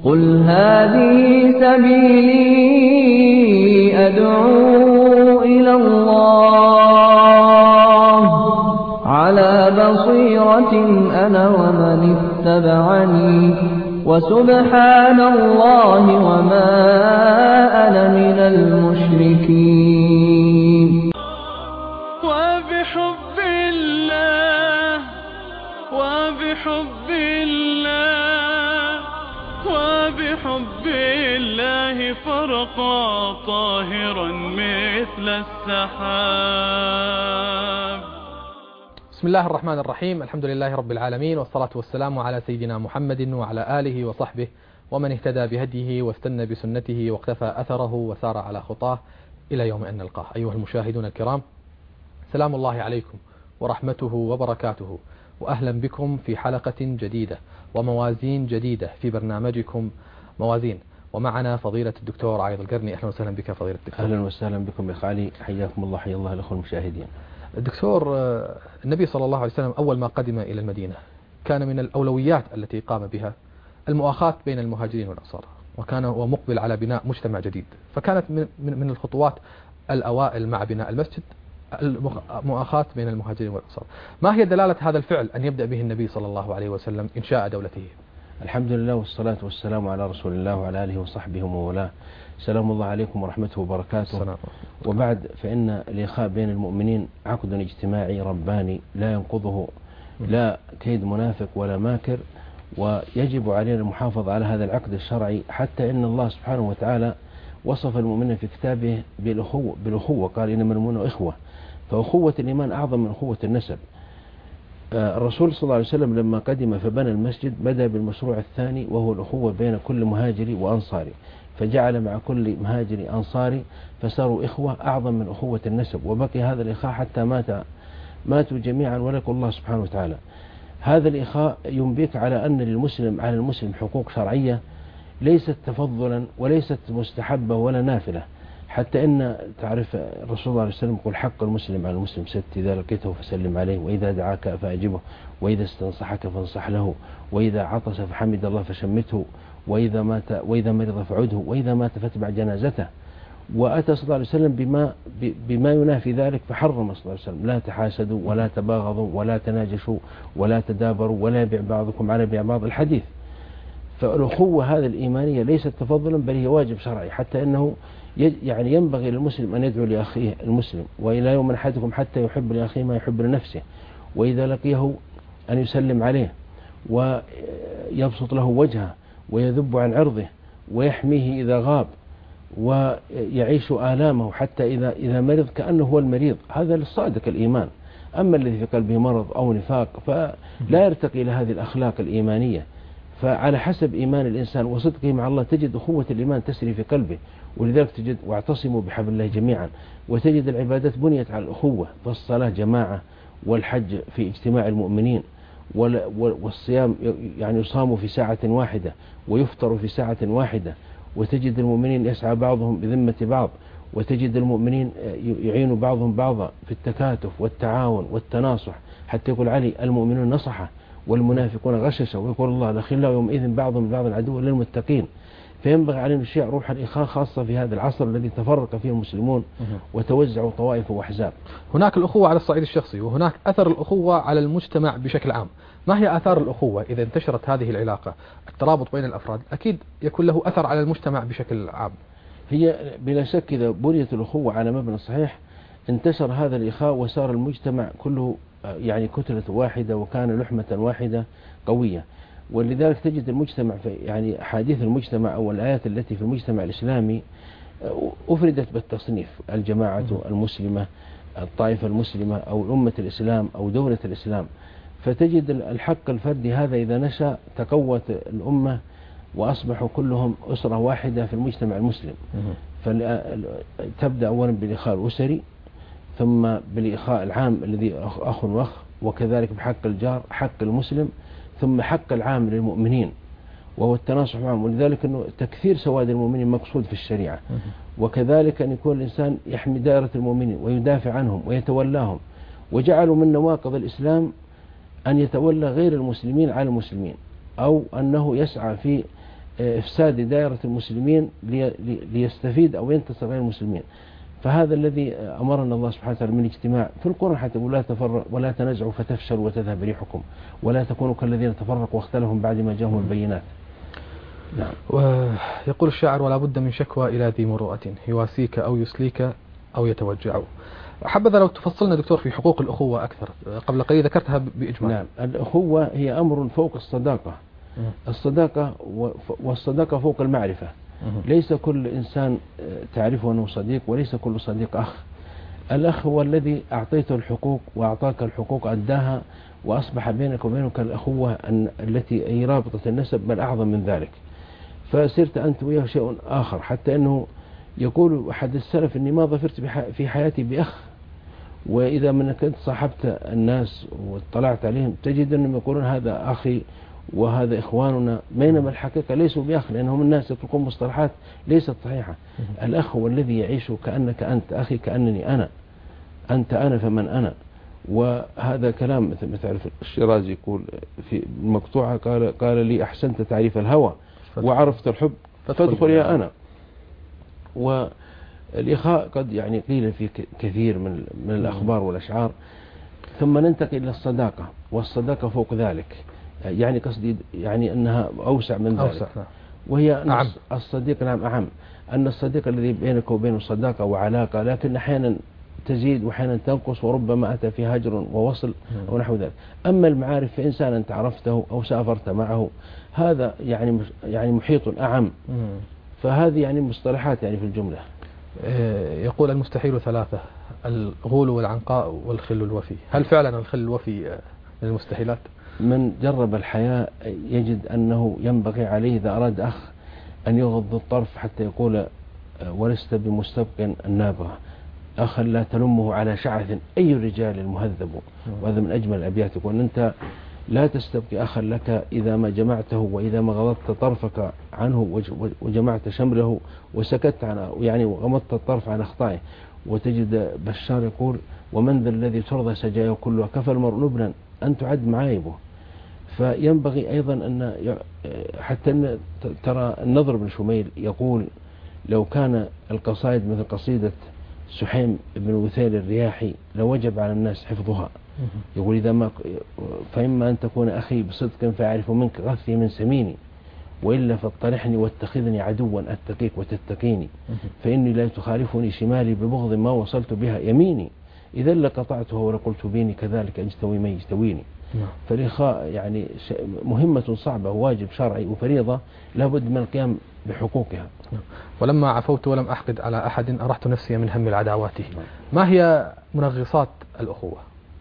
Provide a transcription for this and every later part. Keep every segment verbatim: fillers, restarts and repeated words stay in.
قل هذه سبيلي أدعو إلى الله على بصيرة أنا ومن اتبعني وسبحان الله وما أنا من المشركين. وبحب الله وبحب الله وبحب الله فرقا طاهرا مثل السحاب. بسم الله الرحمن الرحيم. الحمد لله رب العالمين، والصلاة والسلام على سيدنا محمد وعلى آله وصحبه ومن اهتدى بهديه واستنى بسنته واقتفى أثره وسار على خطاه إلى يوم أن نلقاه. أيها المشاهدون الكرام، سلام الله عليكم ورحمته وبركاته، وأهلا بكم في حلقة جديدة وموازين جديدة في برنامجكم موازين، ومعنا فضيلة الدكتور عايض القرني. أهلا وسهلا بك فضيلة الدكتور. أهلا وسهلا بكم يا خالي، حياكم الله، حيا الله الأخوة المشاهدين. الدكتور، النبي صلى الله عليه وسلم أول ما قدم إلى المدينة كان من الأولويات التي قام بها المؤاخاة بين المهاجرين والأنصار، وكان هو مقبل على بناء مجتمع جديد، فكانت من من الخطوات الأوائل مع بناء المسجد المؤاخاة بين المهاجرين والأنصار. ما هي دلالة هذا الفعل أن يبدأ به النبي صلى الله عليه وسلم إنشاء دولته؟ الحمد لله والصلاة والسلام على رسول الله وعلى آله وصحبه ومولاه. سلام الله عليكم ورحمته وبركاته. السلام. وبعد، فإن الإخاء بين المؤمنين عقد اجتماعي رباني لا ينقضه لا كيد منافق ولا ماكر، ويجب علينا المحافظة على هذا العقد الشرعي، حتى إن الله سبحانه وتعالى وصف المؤمنين في كتابه بالأخوة, بالأخوة قال إنما المؤمنون إخوة، فأخوة الإيمان أعظم من أخوة النسب. الرسول صلى الله عليه وسلم لما قدم فبنى المسجد بدأ بالمشروع الثاني، وهو الأخوة بين كل مهاجري وأنصاري، فجعل مع كل مهاجري أنصاري فصاروا إخوة أعظم من أخوة النسب، وبقي هذا الإخاء حتى مات ماتوا جميعا ولقوا الله سبحانه وتعالى. هذا الإخاء ينبيك على أن للمسلم على المسلم حقوق شرعية ليست تفضلا وليست مستحبة ولا نافلة، حتى إن تعرف الرسول صلى الله عليه وسلم يقول حق المسلم على المسلم ست: إذا لقيته فسلم عليه، وإذا دعاك فأجبه، وإذا استنصحك فانصح له، وإذا عطس فحمد الله فشمته، وإذا مات وإذا مرض فعده، وإذا مات فاتبع جنازته. وأتى صلى الله عليه وسلم بما بما ينافي ذلك، فحرم صلى الله عليه وسلم: لا تحاسدوا ولا تباغضوا ولا تناجشوا ولا تدابروا ولا يبيع بعضكم على بيع بعض، الحديث. فالأخوة هذه الإيمانية ليست تفضلا، بل هي واجب شرعي، حتى أنه يعني ينبغي للمسلم أن يدعو لأخيه المسلم: وإلى يوم أحدكم حتى يحب لأخيه ما يحب لنفسه، وإذا لقيه أن يسلم عليه ويبسط له وجهه ويذب عن عرضه ويحميه إذا غاب ويعيش آلامه، حتى إذا إذا مرض كأنه هو المريض. هذا للصادق الإيمان. أما الذي في قلبه مرض أو نفاق فلا يرتقي إلى هذه الأخلاق الإيمانية. فعلى حسب إيمان الإنسان وصدقه مع الله تجد أخوة الإيمان تسري في قلبه، ولذلك تجد: واعتصموا بحبل الله جميعا. وتجد العبادات بنيت على الأخوة، فالصلاة جماعة، والحج في اجتماع المؤمنين، والصيام يعني يصام في ساعة واحدة ويفطر في ساعة واحدة. وتجد المؤمنين يسعى بعضهم بذمة بعض، وتجد المؤمنين يعين بعضهم بعضا في التكاتف والتعاون والتناصح، حتى يقول علي: المؤمنون نصحة والمنافقون غششة، ويقول الله: الأخلاء يومئذ بعضهم بعض عدو للمتقين. فينبغي علينا الشيء روح الإخاء، خاصة في هذا العصر الذي تفرق فيه المسلمون وتوزعوا طوائف وأحزاب. هناك الأخوة على الصعيد الشخصي، وهناك أثر الأخوة على المجتمع بشكل عام. ما هي آثار الأخوة إذا انتشرت هذه العلاقة؟ الترابط بين الأفراد أكيد يكون له أثر على المجتمع بشكل عام. هي بلا شك إذا بنيت الأخوة على مبنى صحيح انتشر هذا الإخاء، وصار المجتمع كله يعني كتلة واحدة، وكان لحمة واحدة قوية. ولذلك تجد المجتمع في يعني أحاديث المجتمع أو الآيات التي في المجتمع الإسلامي أفردت بالتصنيف: الجماعة المسلمة، الطائفة المسلمة، أو أمة الإسلام، أو دولة الإسلام. فتجد الحق الفردي هذا إذا نشأ تقوت الأمة، وأصبحوا كلهم أسرة واحدة في المجتمع المسلم. فتبدأ أولا بالإخاء الأسري، ثم بالإخاء العام الذي أخ وأخ، وكذلك بحق الجار، حق المسلم، ثم حق العام للمؤمنين وهو التناصح معهم. ولذلك أنه تكثير سواد المؤمنين مقصود في الشريعة، وكذلك أن يكون الإنسان يحمي دائرة المؤمنين ويدافع عنهم ويتولاهم. وجعلوا من نواقض الإسلام أن يتولى غير المسلمين على المسلمين، أو أنه يسعى في إفساد دائرة المسلمين ليستفيد أو ينتصر غير المسلمين. فهذا الذي أمرنا الله سبحانه وتعالى من اجتماع في القرآن، حتى ولا تفرق ولا تنازعوا فتفشلوا وتذهب ريحكم ولا تكونوا كالذين تفرقوا واختلفوا بعد ما جاءهم البينات. نعم. ويقول الشاعر: ولا بد من شكوى إلى ذي مروءة يواسيك أو يسليك أو يتوجع. حبذا لو تفصلنا دكتور في حقوق الأخوة أكثر، قبل قليل ذكرتها بإجمال. نعم، الأخوة هي أمر فوق الصداقة. الصداقة والصداقة فوق المعرفة. ليس كل إنسان تعرفه أنه صديق، وليس كل صديق أخ. الأخ هو الذي أعطيته الحقوق وأعطاك الحقوق أداها، وأصبح بينك وبينك الأخوة التي أي رابطة النسب، بل أعظم من ذلك. فصرت أنت وياه شيء آخر، حتى أنه يقول أحد السلف: إني ما ظفرت في حياتي بأخ. وإذا من كنت صاحبت الناس واطلعت عليهم تجد أنهم يقولون هذا أخي وهذا إخواننا، بينما الحقيقة ليسوا بأخ، لأنهم الناس يطلقون مصطلحات ليست صحيحة. الأخ هو الذي يعيش كأنك أنت أخي، كأنني أنا، أنت أنا فمن أنا. وهذا كلام مثل ما تعرف الشيرازي يقول في المقطوعة: قال قال لي: أحسنت تعريف الهوى وعرفت الحب فادخل يا أنا. والإخاء قد يعني قيل في كثير من من الأخبار والأشعار. ثم ننتقل إلى الصداقة، والصداقة فوق ذلك، يعني قصدي يعني أنها أوسع من ذلك. أوسع. وهي نعم. الصديق نعم أعم، أن الصديق الذي بينك وبينه صداقة وعلاقة، لكن أحيانا تزيد وأحيانا تنقص، وربما أتى في هجر ووصل أو نحو ذلك. أما المعارف فإنسان أنت عرفته أو سافرت معه، هذا يعني يعني محيط أعم. فهذه يعني مصطلحات يعني في الجملة. يقول: المستحيل ثلاثة: الغول والعنقاء والخل الوفي. هل فعلا الخل الوفي من المستحيلات؟ من جرب الحياة يجد أنه ينبغي عليه إذا أراد أخ أن يغض الطرف، حتى يقول: ولست بمستبق النابغة أخا لا تلمه على شعث أي رجال المهذب. وهذا من أجمل الأبيات. يقول: أنت لا تستبقي أخا لك إذا ما جمعته، وإذا ما غضضت طرفك عنه وجمعت شمله وسكت عنه، يعني وغمضت الطرف عن أخطائه. وتجد بشار يقول: ومن ذا الذي ترضى سجاياه كلها كفى المرء نبلا أن تعد معايبه. فينبغي أيضا أن حتى أن ترى النضر بن شميل يقول: لو كان القصائد مثل قصيدة سحيم بن وثيل الرياحي لوجب على الناس حفظها. يقول: إذا ما فإما أن تكون أخي بصدق فأعرف منك غثي من سميني، وإلا فاطرحني واتخذني عدوا أتقيك وتتقيني، فإني لا تخالفني شمالي ببغض ما وصلت بها يميني، إذا لقطعتها ولقلت بيني كذلك أجتوي من يجتويني. فالإخاء يعني مهمة صعبة وواجب شرعي وفريضة لابد من القيام بحقوقها. ولما عفوت ولم أحقد على أحد أرحت نفسي من هم العداوات. ما هي منغصات الأخوة؟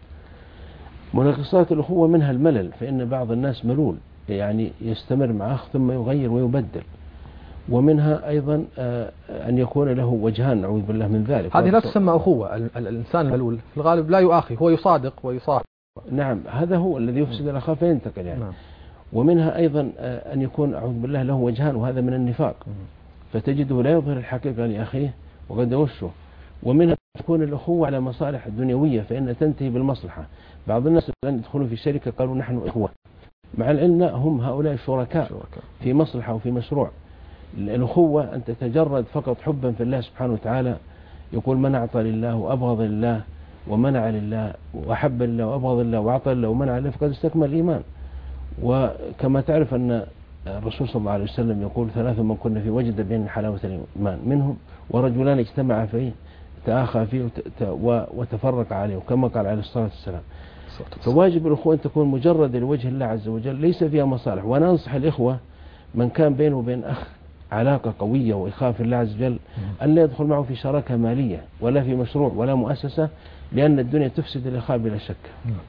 منغصات الأخوة منها الملل، فإن بعض الناس ملول، يعني يستمر مع أخ ثم يغير ويبدل. ومنها أيضا أن يكون له وجهان، نعوذ بالله من ذلك. هذه لا تسمى أخوة. الإنسان الملول في الغالب لا يؤاخي، هو يصادق ويصاحب. نعم، هذا هو الذي يفسد الأخاء فينتقل يعني. نعم. ومنها أيضا أن يكون أعوذ بالله له وجهان، وهذا من النفاق، فتجده لا يظهر الحقيقة لأخيه وقد يوشه. ومنها تكون الأخوة على مصالح الدنيوية، فإن تنتهي بالمصلحة. بعض الناس الآن يدخلون في شركة قالوا نحن إخوة، مع العلم هم هؤلاء شركاء في مصلحة وفي مشروع. الأخوة أن تتجرد فقط حبا في الله سبحانه وتعالى. يقول: من أعطى لله وأبغض لله ومنع لله وأحب لله وأبغض لله وأعطى لله ومنع لله فقد استكمل الإيمان. وكما تعرف أن الرسول صلى الله عليه وسلم يقول: ثلاث من كن في وجد بين حلاوة الإيمان، منهم ورجلان اجتمع فيه تآخى فيه وتفرق عليه، وكما قال عليه الصلاة والسلام. فواجب الأخوة أن تكون مجرد لوجه الله عز وجل، ليس فيها مصالح. وأنا أنصح الإخوة من كان بينه وبين أخ علاقة قوية وإخاء في الله عز وجل أن لا يدخل معه في شراكة مالية ولا في مشروع ولا مؤسسة، لأن الدنيا تفسد الإخاء بلا شك.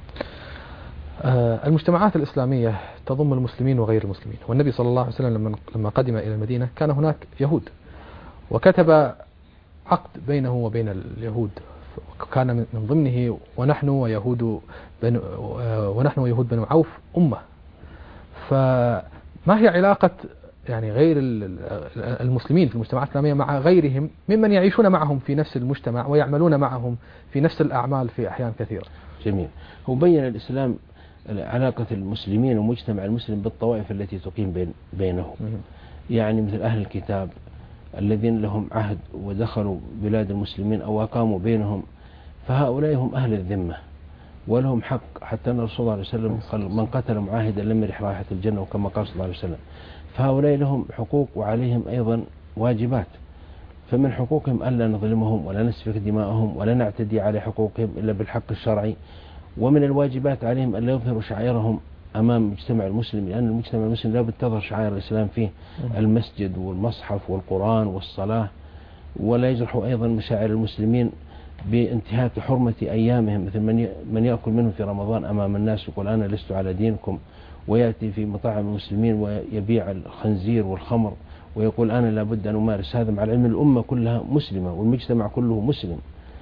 المجتمعات الإسلامية تضم المسلمين وغير المسلمين، والنبي صلى الله عليه وسلم لما قدم إلى المدينة كان هناك يهود، وكتب عقد بينه وبين اليهود، كان من ضمنه ونحن ويهود بنو ونحن ويهود بنو عوف أمة. فما هي علاقة يعني غير المسلمين في المجتمعات الإسلامية مع غيرهم ممن يعيشون معهم في نفس المجتمع ويعملون معهم في نفس الأعمال في أحيان كثيرة؟ جميل. هو بين الإسلام علاقة المسلمين ومجتمع المسلم بالطوائف التي تقيم بين بينهم. يعني مثل أهل الكتاب الذين لهم عهد ودخلوا بلاد المسلمين أو أقاموا بينهم، فهؤلاء هم أهل الذمة ولهم حق، حتى أن الرسول صلى الله عليه وسلم قال من قتل معاهدا لم يرح رائحة الجنة، وكما قال صلى الله عليه وسلم. فهؤلاء لهم حقوق وعليهم أيضا واجبات، فمن حقوقهم ألا نظلمهم ولا نسفك دماءهم ولا نعتدي على حقوقهم إلا بالحق الشرعي، ومن الواجبات عليهم أن لا يظهروا شعائرهم أمام المجتمع المسلم، لأن المجتمع المسلم لا بد تظهر شعائر الإسلام فيه، المسجد والمصحف والقرآن والصلاة، ولا يجرحوا أيضا مشاعر المسلمين بانتهاك حرمة أيامهم، مثل من من يأكل منهم في رمضان أمام الناس يقول أنا لست على دينكم، ويأتي في مطاعم المسلمين ويبيع الخنزير والخمر ويقول أنا لابد أن أمارس هذا، مع العلم الأمة كلها مسلمة والمجتمع كله مسلم.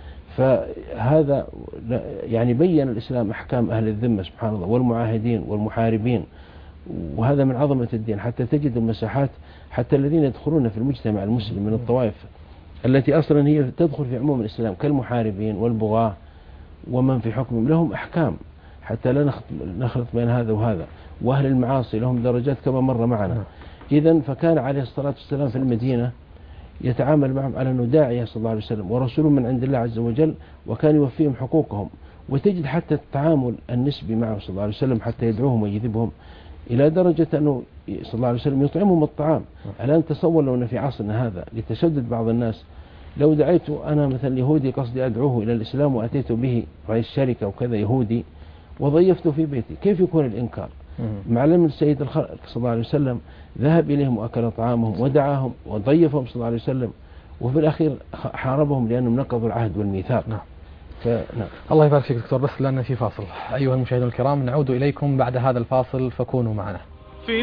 فهذا يعني بين الإسلام أحكام أهل الذمة سبحان الله والمعاهدين والمحاربين، وهذا من عظمة الدين، حتى تجد المساحات حتى الذين يدخلون في المجتمع المسلم من الطوائف التي أصلا هي تدخل في عموم الإسلام كالمحاربين والبغاة ومن في حكمهم لهم أحكام، حتى لا نخلط بين هذا وهذا، وأهل المعاصي لهم درجات كما مر معنا. إذن فكان عليه الصلاة والسلام في المدينة يتعامل معهم على أنه داعية صلى الله عليه وسلم ورسول من عند الله عز وجل، وكان يوفيهم حقوقهم، وتجد حتى التعامل النسبي معه صلى الله عليه وسلم حتى يدعوهم ويجذبهم إلى درجة أنه صلى الله عليه وسلم يطعمهم الطعام. الآن تصور لو أن في عصرنا هذا لتشدد بعض الناس، لو دعيت أنا مثلا يهودي قصدي أدعوه إلى الإسلام وأتيت به رئيس شركة وكذا يهودي وضيفته في بيتي، كيف يكون الإنكار؟ مع علم السيد الخلق صلى الله عليه وسلم ذهب إليهم وأكل طعامهم ودعاهم وضيفهم صلى الله عليه وسلم، وفي الأخير حاربهم لأنهم نقضوا العهد والميثاق. نعم. فنعم. الله يبارك فيك دكتور، بس لأن في فاصل. أيها المشاهدون الكرام، نعود إليكم بعد هذا الفاصل فكونوا معنا. في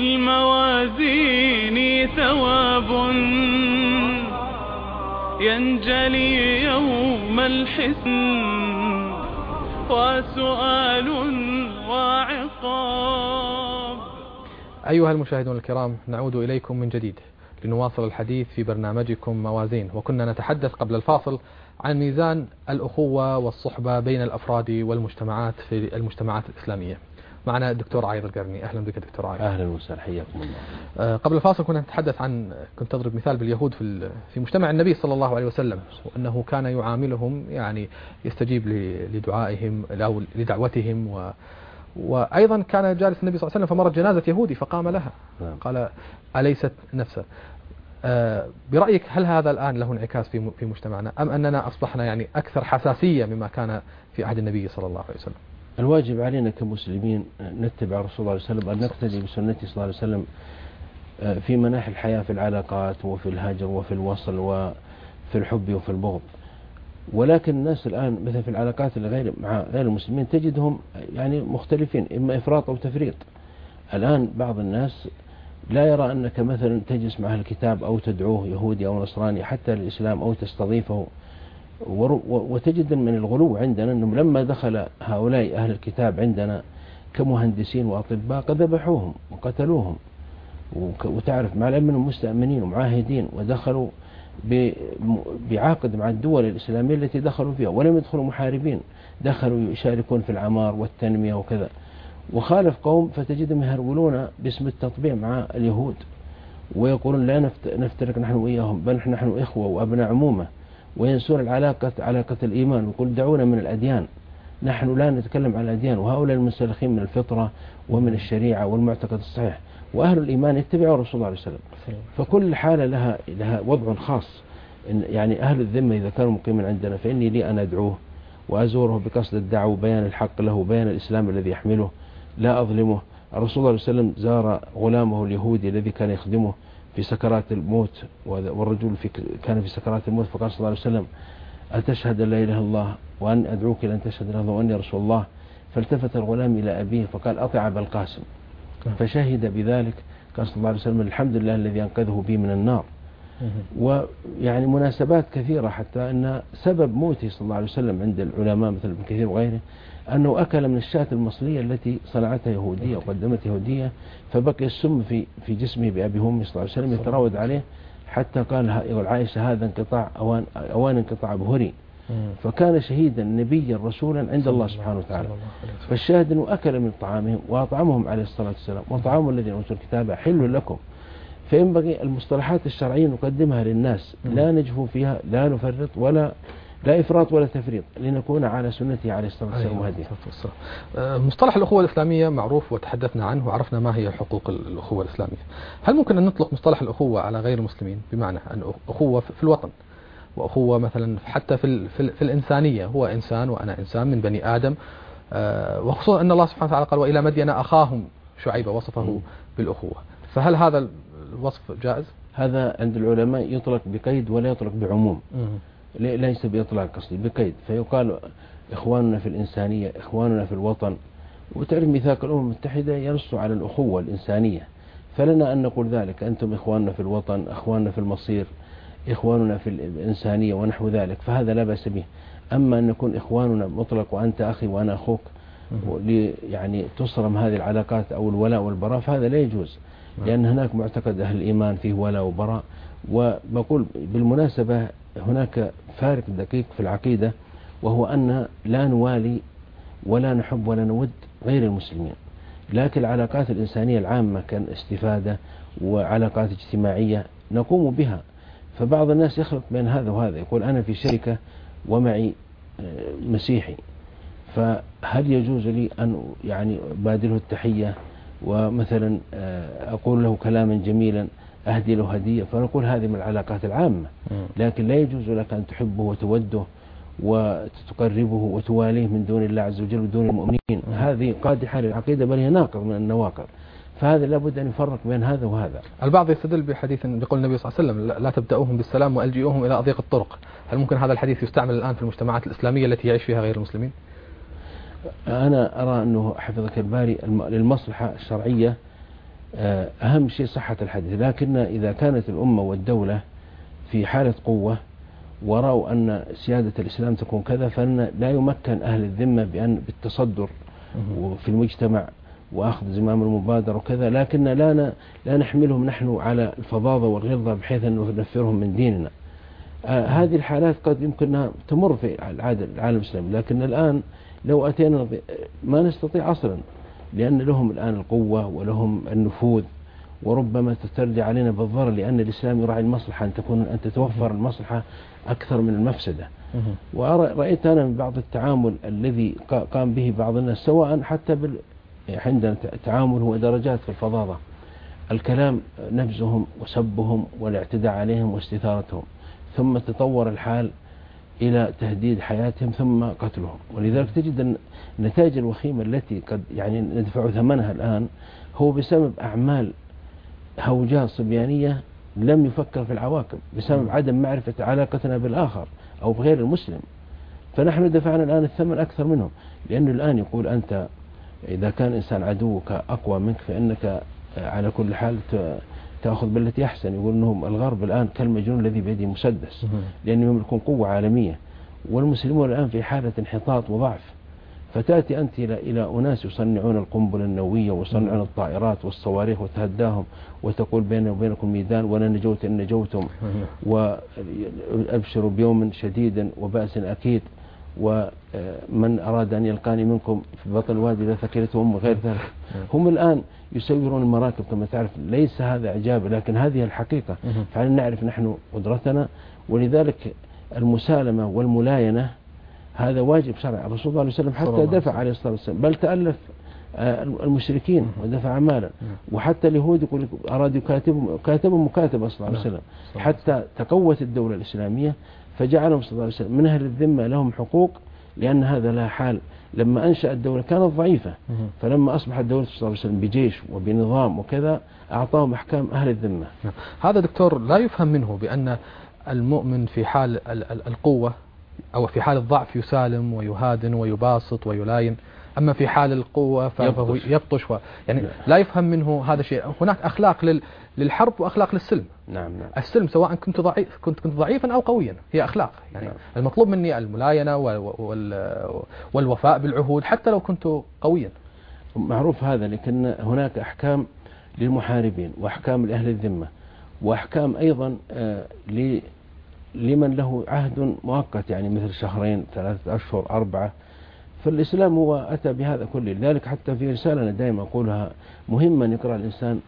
الموازين ثواب ينجلي يوم الحسن، وسؤال وعقاب. أيها المشاهدون الكرام، نعود إليكم من جديد لنواصل الحديث في برنامجكم موازين، وكنا نتحدث قبل الفاصل عن ميزان الأخوة والصحبة بين الأفراد والمجتمعات في المجتمعات الإسلامية. معنا الدكتور عايض القرني. أهلا بك دكتور عايض. أهلا وسهلا، حياكم الله. آه قبل الفاصل كنا نتحدث عن، كنت تضرب مثال باليهود في في مجتمع النبي صلى الله عليه وسلم، وأنه كان يعاملهم يعني يستجيب لدعائهم أو لدعوتهم، و وأيضا كان جالس النبي صلى الله عليه وسلم فمرت جنازة يهودي فقام لها قال أليست نفسه. آه برأيك هل هذا الآن له انعكاس في في مجتمعنا، أم أننا أصبحنا يعني أكثر حساسية مما كان في عهد النبي صلى الله عليه وسلم؟ الواجب علينا كمسلمين نتبع الرسول صلى الله عليه وسلم، أن نقتدي بسنته صلى الله عليه وسلم في مناحي الحياة، في العلاقات وفي الهجر وفي الوصل وفي الحب وفي البغض. ولكن الناس الآن مثل في العلاقات الغير مع غير المسلمين تجدهم يعني مختلفين، إما إفراط أو تفريط. الآن بعض الناس لا يرى أنك مثلا تجلس مع أهل الكتاب أو تدعوه يهودي أو نصراني حتى للإسلام أو تستضيفه، وتجد من الغلو عندنا أنهم لما دخل هؤلاء أهل الكتاب عندنا كمهندسين وأطباء قد ذبحوهم وقتلوهم، وتعرف مع العلم أنهم مستأمنين ومعاهدين، ودخلوا بعقد مع الدول الإسلامية التي دخلوا فيها، ولم يدخلوا محاربين، دخلوا يشاركون في العمار والتنمية وكذا. وخالف قوم فتجدهم يهرولون باسم التطبيع مع اليهود ويقولون لا نفترق نحن وإياهم، بل نحن إخوة وأبناء عمومة، وينسون العلاقة علاقة الإيمان، ويقول دعونا من الأديان، نحن لا نتكلم عن الأديان، وهؤلاء المنسلخين من الفطرة ومن الشريعة والمعتقد الصحيح، وأهل الإيمان يتبعوا الرسول صلى الله عليه وسلم. فكل حالة لها لها وضع خاص. يعني أهل الذمة إذا كانوا مقيمين عندنا فإني لي أن أدعوه وأزوره بقصد الدعوة وبيان الحق له وبيان الإسلام الذي يحمله، لا أظلمه. الرسول صلى الله عليه وسلم زار غلامه اليهودي الذي كان يخدمه في سكرات الموت، والرجل في كان في سكرات الموت، فقال صلى الله عليه وسلم أتشهد أن لا إله إلا الله وأن أدعوك لأن تشهد أن لا إله إلا الله وأني رسول الله؟ فالتفت الغلام إلى أبيه فقال أطع أبا القاسم، فشهد بذلك. قال صلى الله عليه وسلم الحمد لله الذي أنقذه بي من النار. ويعني مناسبات كثيرة، حتى أن سبب موته صلى الله عليه وسلم عند العلماء مثل ابن كثير وغيره أنه أكل من الشاة المصرية التي صنعتها يهودية وقدمتها يهودية، فبقي السم في في جسمه بأبي هم صلى الله عليه وسلم يتراود عليه، حتى قال يقول عائشة هذا انقطاع أوان أوان انقطاع بهري. فكان شهيدا نبيا رسولا عند الله سبحانه وتعالى. فالشاهد أنه أكل من طعامهم وأطعمهم عليه الصلاة والسلام، وطعام الذين أوتوا الكتاب حل لكم. فينبغي المصطلحات الشرعية نقدمها للناس، لا نجفو فيها، لا نفرط ولا لا إفراط ولا تفريط، لنكون على سنته عليه الصلاة والسلام وهديه. مصطلح الأخوة الإسلامية معروف وتحدثنا عنه وعرفنا ما هي حقوق الأخوة الإسلامية. هل ممكن أن نطلق مصطلح الأخوة على غير المسلمين، بمعنى أن أخوة في الوطن وأخوة مثلا حتى في, في, في الإنسانية، هو إنسان وأنا إنسان من بني آدم، وخصوصا أن الله سبحانه وتعالى قال وإلى مدين أخاهم شعيب وصفه بالأخوة، فهل هذا الوصف جائز؟ هذا عند العلماء يطلق بقيد ولا يطلق بعموم، ليس بإطلاق قصدي، بقيد، فيقال إخواننا في الإنسانية، إخواننا في الوطن. وتعرف ميثاق الأمم المتحدة ينص على الأخوة الإنسانية، فلنا أن نقول ذلك، أنتم إخواننا في الوطن، إخواننا في المصير، إخواننا في الإنسانية ونحو ذلك، فهذا لا بأس به. أما أن نكون إخواننا مطلق وأنت أخي وأنا أخوك يعني تصرم هذه العلاقات أو الولاء والبراء، فهذا لا يجوز، لأن هناك معتقد أهل الإيمان فيه ولاء وبراء. وبقول بالمناسبة هناك فارق دقيق في العقيدة، وهو أن لا نوالي ولا نحب ولا نود غير المسلمين، لكن العلاقات الإنسانية العامة كان استفادة وعلاقات اجتماعية نقوم بها. فبعض الناس يخلط بين هذا وهذا، يقول أنا في شركة ومعي مسيحي، فهل يجوز لي أن يعني أبادله التحية ومثلا أقول له كلاما جميلا، أهدي له هدية، فنقول هذه من العلاقات العامة، لكن لا يجوز لك أن تحبه وتوده وتقربه وتواليه من دون الله عز وجل ودون المؤمنين. هذه قادحة للعقيدة، بل هي ناقض من النواقض، فهذا لابد أن يفرق بين هذا وهذا. البعض يستدل بحديث بيقول النبي صلى الله عليه وسلم لا تبدأوهم بالسلام وألجئوهم إلى أضيق الطرق. هل ممكن هذا الحديث يستعمل الآن في المجتمعات الإسلامية التي يعيش فيها غير المسلمين؟ أنا أرى أنه حفظك الباري للمصلحة الشرعية أهم شيء صحة الحديث، لكن إذا كانت الأمة والدولة في حالة قوة ورأوا أن سيادة الإسلام تكون كذا، فإن لا يمكن أهل الذمة بأن بالتصدر في المجتمع وأخذ زمام المبادرة وكذا، لكن لا لا نحملهم نحن على الفظاظة والغلظة بحيث أن ننفرهم من ديننا. آه هذه الحالات قد يمكنها تمر في العالم الإسلامي، لكن الآن لو أتينا ما نستطيع أصلا، لأن لهم الآن القوة ولهم النفوذ، وربما تترجع علينا بالضرر، لأن الإسلام يراعي المصلحة، أن تكون أن تتوفر المصلحة أكثر من المفسدة. ورأيت أنا من بعض التعامل الذي قام به بعض الناس، سواء حتى بال عندنا تعامل هو درجات في الفظاظة، الكلام نبزهم وسبهم والاعتداء عليهم واستثارتهم، ثم تطور الحال إلى تهديد حياتهم ثم قتلهم. ولذلك تجد النتائج الوخيمة التي قد يعني ندفع ثمنها الآن هو بسبب أعمال هوجاء صبيانية لم يفكر في العواقب، بسبب عدم معرفة علاقتنا بالآخر أو بغير المسلم، فنحن دفعنا الآن الثمن أكثر منهم. لأنه الآن يقول أنت إذا كان إنسان عدوك أقوى منك فإنك على كل حال تأخذ بالتي أحسن. يقول أنهم الغرب الآن كالمجنون الذي بيده مسدس، لأنهم يملكون قوة عالمية، والمسلمون الآن في حالة انحطاط وضعف. فتأتي أنت إلى إلى أناس يصنعون القنبلة النووية ويصنعون الطائرات والصواريخ وتهداهم، وتقول بيننا وبينكم ميدان ولا نجوت إن نجوتم، وأبشروا بيوم شديد وبأس أكيد، ومن أراد أن يلقاني منكم في بطن الوادي لا ثكلته أم وغير ذلك. هم الآن يسيرون المراكب كما تعرف، ليس هذا إعجاب لكن هذه الحقيقة، فعلا نعرف نحن قدرتنا. ولذلك المسالمة والملاينة هذا واجب شرعي. الرسول صلى الله عليه وسلم حتى دفع عليه الصلاة والسلام، بل تألف المشركين ودفع مالا، وحتى اليهود يقول أراد يكاتب كاتبهم مكاتب صلى الله عليه وسلم، حتى تقوت الدولة الإسلامية فجعلهم صلى الله عليه وسلم من أهل الذمة لهم حقوق، لأن هذا لا حال. لما أنشأ الدولة كانت ضعيفة، فلما أصبحت الدولة صلى الله عليه وسلم بجيش وبنظام وكذا أعطاهم أحكام أهل الذمة. هذا دكتور لا يفهم منه بأن المؤمن في حال القوة أو في حال الضعف يسالم ويهادن ويباسط ويلاين، أما في حال القوة فهو يبطش و... يعني لا. لا يفهم منه هذا الشيء. هناك أخلاق لل... للحرب وأخلاق للسلم. نعم نعم. السلم سواء كنت ضعيف كنت كنت ضعيفا أو قويا هي أخلاق، يعني نعم. المطلوب مني الملاينة وال... والوفاء بالعهود حتى لو كنت قويا. معروف هذا، لكن هناك أحكام للمحاربين وأحكام لأهل الذمة، وأحكام أيضا آه ل... لمن له عهد مؤقت، يعني مثل شهرين ثلاثة أشهر أربعة. فالإسلام هو أتى بهذا كله. لذلك حتى في رسالة أنا دائما أقولها مهما يقرأ الإنسان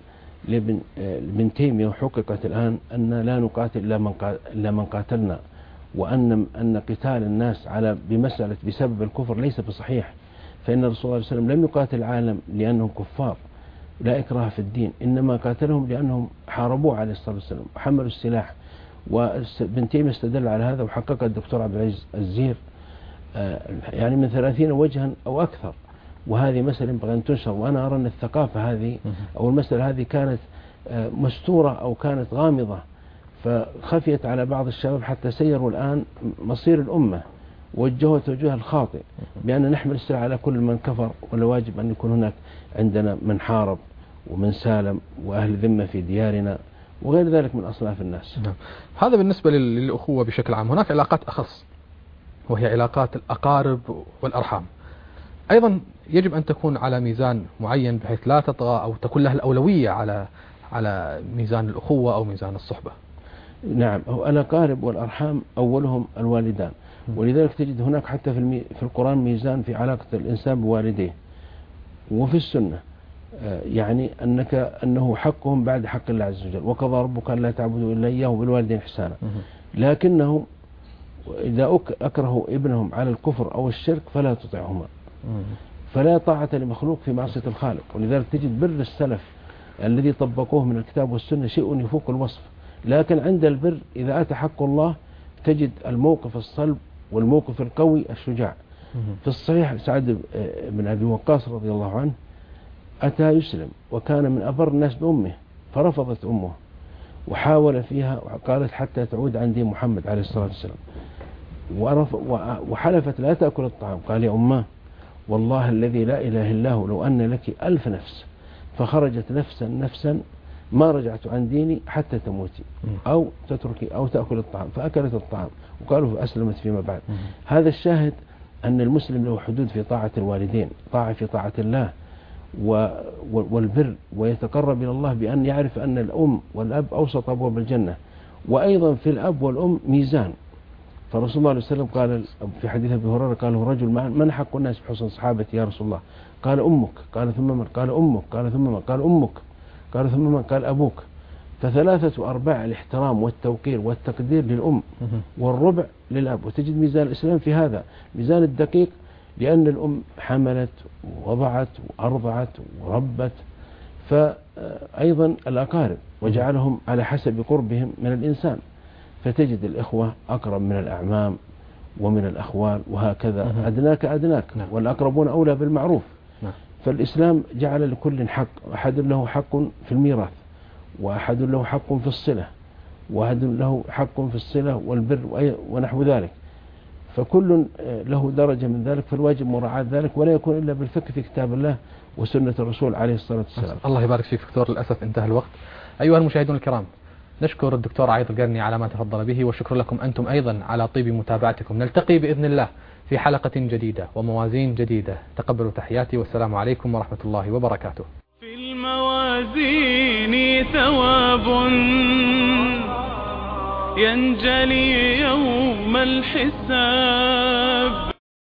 لابن ابن تيمية وحققت الآن أن لا نقاتل إلا من إلا من قاتلنا، وأن أن قتال الناس على بمسألة بسبب الكفر ليس بصحيح، فإن الرسول صلى الله عليه وسلم لم يقاتل العالم لأنهم كفار، لا إكراه في الدين، إنما قاتلهم لأنهم حاربوه عليه الصلاة والسلام وحملوا السلاح. وابن تيمية استدل على هذا وحقق الدكتور عبد العزيز الزير يعني من ثلاثين وجها أو أكثر، وهذه مسألة ينبغي أن تنشر. وأنا أرى أن الثقافة هذه أو المسألة هذه كانت مستورة أو كانت غامضة، فخفيت على بعض الشباب حتى سيروا الآن مصير الأمة، وجهوا توجيه الخاطئ بأن نحمل السلاح على كل من كفر، ولا واجب أن يكون هناك عندنا من حارب ومن سالم وأهل ذمة في ديارنا وغير ذلك من أصناف الناس. نعم. هذا بالنسبة للأخوة بشكل عام. هناك علاقات أخص وهي علاقات الأقارب والأرحام، أيضا يجب أن تكون على ميزان معين بحيث لا تطغى أو تكون لها الأولوية على على ميزان الأخوة أو ميزان الصحبة. نعم، هو الأقارب والأرحام أولهم الوالدان، ولذلك تجد هناك حتى في المي في القرآن ميزان في علاقة الإنسان بوالديه، وفي السنة يعني أنك أنه حقهم بعد حق الله عز وجل، وقضى ربك أن لا تعبدوا إلا إياه وبالوالدين إحسانا. لكنهم إذا أكرهوا ابنهم على الكفر أو الشرك فلا تطعهما، فلا طاعة لمخلوق في معصية الخالق. ولذلك تجد بر السلف الذي طبقوه من الكتاب والسنة شيء يفوق الوصف. لكن عند البر إذا أتى حق الله تجد الموقف الصلب والموقف القوي الشجاع. في الصحيح سعد بن أبي وقاص رضي الله عنه أتى يسلم وكان من أبر الناس بأمه، فرفضت أمه وحاول فيها وقالت حتى تعود عن دين محمد عليه الصلاة والسلام، وحلفت لا تأكل الطعام. قال يا أمه والله الذي لا إله إلا هو لو أن لك ألف نفس فخرجت نفسا نفسا ما رجعت عن ديني حتى تموتي أو تتركي أو تأكل الطعام، فأكلت الطعام وقالوا فأسلمت فيما بعد. هذا الشاهد أن المسلم له حدود في طاعة الوالدين، طاعة في طاعة الله والبر، ويتقرب إلى الله بأن يعرف أن الأم والأب أوسط أبواب الجنة. وأيضا في الأب والأم ميزان، فالرسول الله عليه وسلم قال في حديث أبي هريرة قال له رجل من حق الناس بحسن صحابتي يا رسول الله؟ قال أمك. قال ثم من؟ قال أمك. قال ثم من؟ قال أمك. قال ثم من؟ قال أبوك. فثلاثة أرباع الاحترام والتوقير والتقدير للأم، والربع للأب. وتجد ميزان الإسلام في هذا ميزان الدقيق، لأن الأم حملت ووضعت وأرضعت وربت. فأيضا الأقارب وجعلهم على حسب قربهم من الإنسان، فتجد الإخوة أقرب من الأعمام ومن الأخوال وهكذا، أدناك أدناك، والأقربون أولى بالمعروف. فالإسلام جعل لكل حق، أحد له حق في الميراث، وأحد له حق في الصلة، وأحد له حق في الصلة والبر ونحو ذلك، فكل له درجة من ذلك، فالواجب مراعاة ذلك، ولا يكون إلا بالفقه في كتاب الله وسنة الرسول عليه الصلاة والسلام. الله يبارك فيك دكتور، للأسف انتهى الوقت. أيها المشاهدون الكرام، نشكر الدكتور عايض القرني على ما تفضل به، وشكر لكم أنتم أيضا على طيب متابعتكم. نلتقي بإذن الله في حلقة جديدة وموازين جديدة. تقبلوا تحياتي والسلام عليكم ورحمة الله وبركاته. في الموازين ثواب ينجلي يوم الحساب.